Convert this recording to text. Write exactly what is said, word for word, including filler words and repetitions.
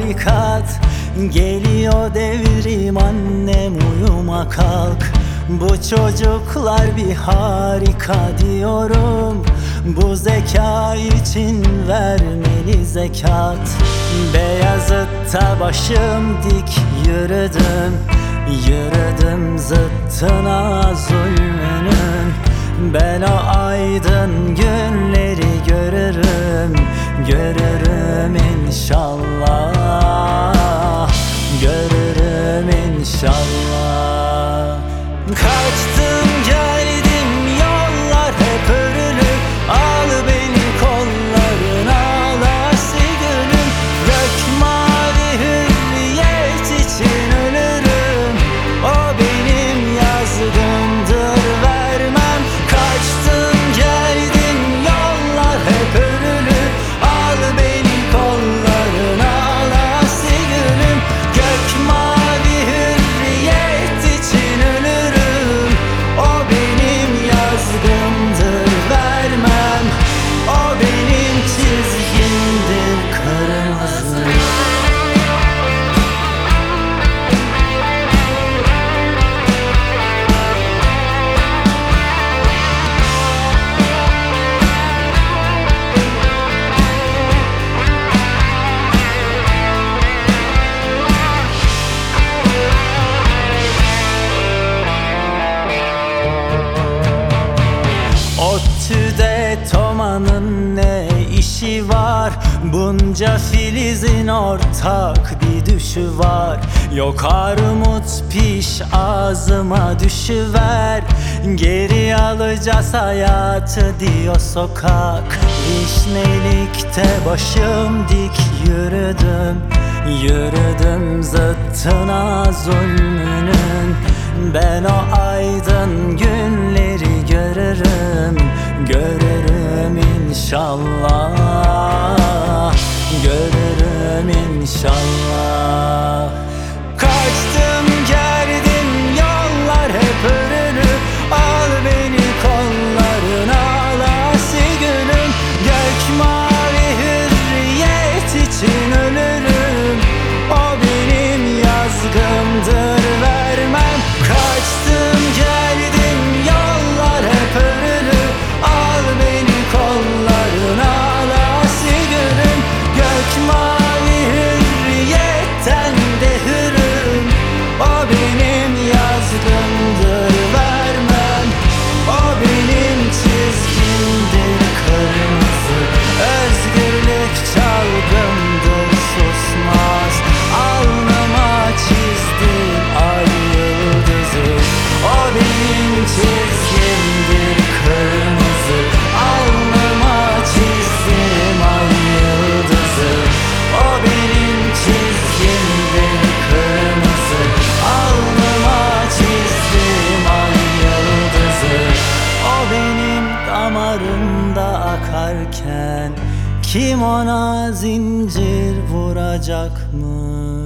barikat. Geliyor devrim annem, uyuma kalk. Bu çocuklar bir harika diyorum. Bu zeka için vermeli zekat. Beyazıt'ta başım dik yürüdüm, yürüdüm zıttına zulmünün. Ben o aydın günleri görürüm, görürüm inşallah, görürüm inşallah. Kaçtım geldim, yollar hep örülü. Al beni kollarına, alası gönlüm. Gök mavi hürriyet için ölürüm. O benim yazgımdır, vermem. Kaçtım geldim, yollar hep örülü. Al beni kollarına, alası gönlüm. Gök mavi hürriyet için ölürüm. O benim yazgımdır, vermem. O benim çizgimdir, kırmızı. ODTÜ'de Toma'nın ne işi var? Bunca filizin ortak bir düşü var. Yok armut piş ağzıma düşüver. Geri alacağız hayatı diyor sokak. Vişnelikte başım dik yürüdüm, yürüdüm zıttına zulmünün. Ben o aydın günleri görürüm, görürüm inşallah, görürüm inşallah. Kaçtım geldim, yollar hep örülü. Al beni kollarına, alası gönlüm. Gök mavi hürriyet için ölürüm. O benim yazgımdır, vermem. Kaçtım geldim, yollar hep örülü. Al beni kollarına, alası gönlüm. Gök mavi hürriyetten de hürüm. O benim yazgımdır, vermem. O benim çizgimdir, kırmızı. Özgürlük çalgımdır, susmaz. Alnıma çizdim ay yıldızı. O benim çizgimdir, kırmızı. Alnıma çizdim ay yıldızı. O benim çizgimdir, kırmızı. Alnıma çizdim ay yıldızı. O benim damarımda akarken kim ona zincir vuracak mı?